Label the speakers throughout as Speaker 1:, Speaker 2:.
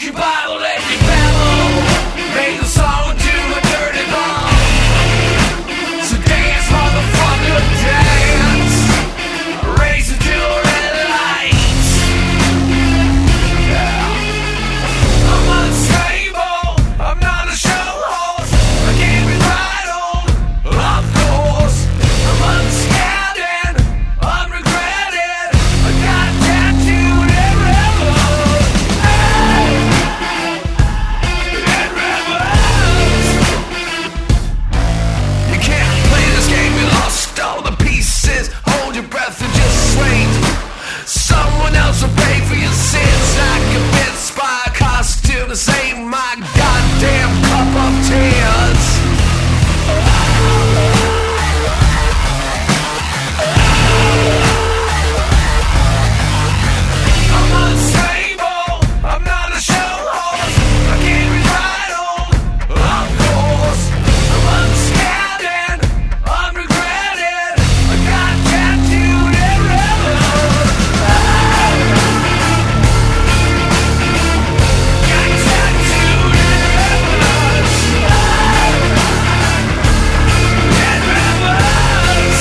Speaker 1: your Bible and your Bible. Make a song to a dirty ball. So dance, motherfucker, dance. Race it to a red light. Yeah. I'm unstable, I'm not a show horse. I can't be right on, of course. I'm unscared and unregretted. I got tattooed and rebels. And rebels. You can't play this game, you lost all the pieces. Hold your breath and just wait. Someone else will pay for your sins. I convinced by a costume to save my goddamn cup of tears. I'm unstable, I'm not a show horse. I can't be right on, of course. I'm unscared and unregretted. I got tattooed and rebels. Got tattooed and rebels. And rebels.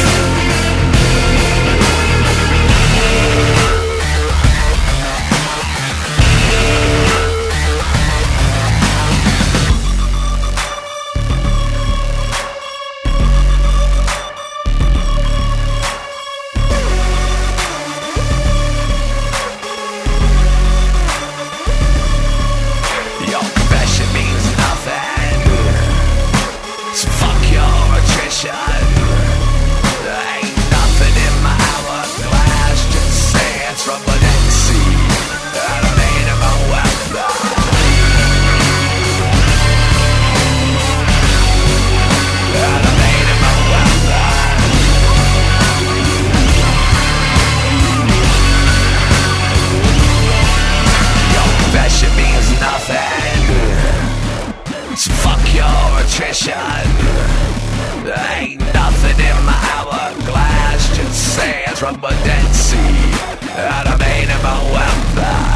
Speaker 1: Your confession means nothing. So fuck your attrition. There ain't nothing in my hourglass, just sands from the Dead Sea. I don't need a weapon. I don't need a weapon. Your confession means nothing. So fuck your attrition. There ain't nothing in my hourglass, just sands from the Dead Sea. And I made him a weapon.